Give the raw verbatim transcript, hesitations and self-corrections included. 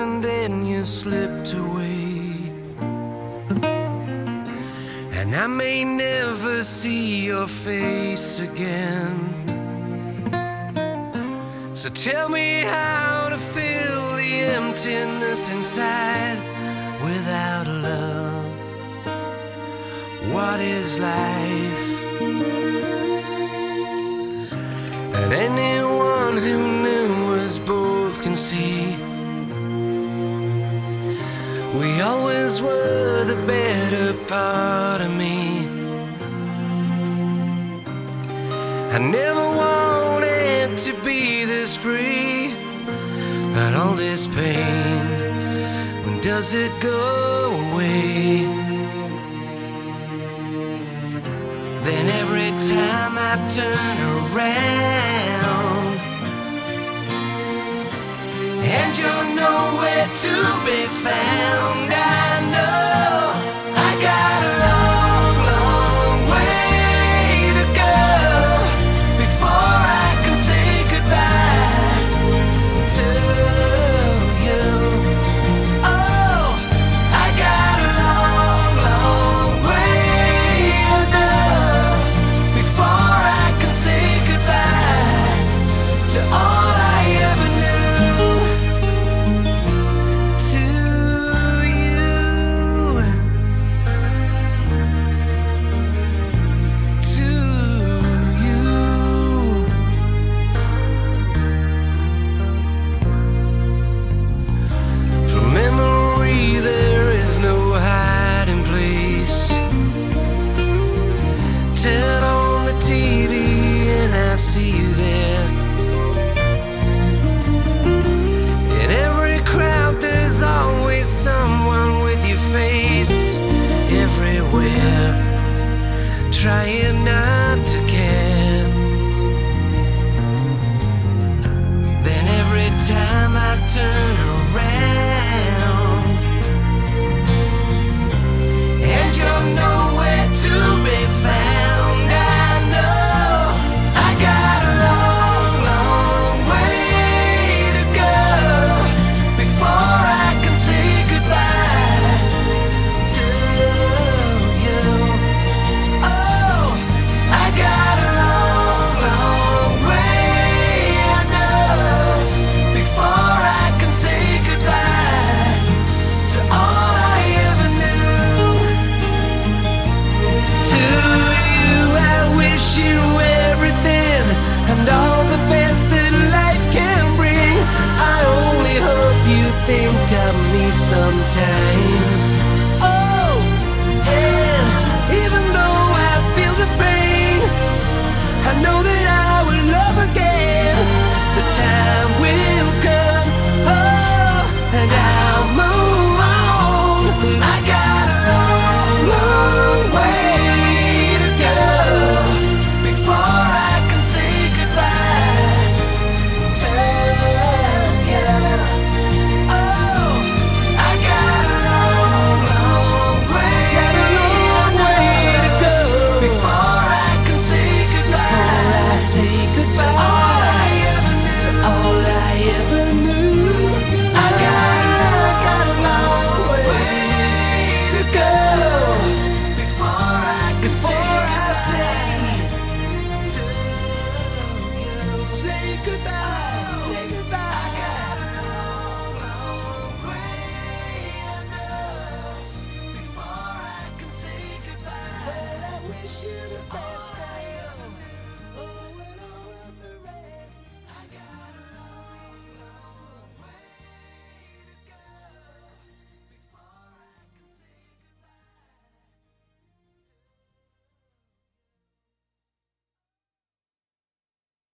and then you slipped away. And I may never see your face again. So tell me how to fill the emptiness inside without love. What is life? And anyone who knew us both can see we always were the better part of me. I never wanted to be this free, but all this pain, when does it go away? Then every time I turn around and you're nowhere to be found, I know I got a long, long way to go before I can say goodbye to you. Oh, I got a long, long way to go before I can say goodbye to all I ever knew. Turn on the T V and I see you there. In every crowd there's always someone with your face everywhere, trying not to care. Then every time I turn around and you're nowhere to be found, think of me sometimes. Oh, and even though I feel the pain, I know that I will love again. The time will come, oh, and I'll move on. I got a long, long way to go before I can say goodbye to you. Say goodbye to all I ever knew, to all I ever knew. I got a, got a long way to go before I can before say, I say to you. Say goodbye, say goodbye. I got a long, long way to go before I can say goodbye. But I wish you the best.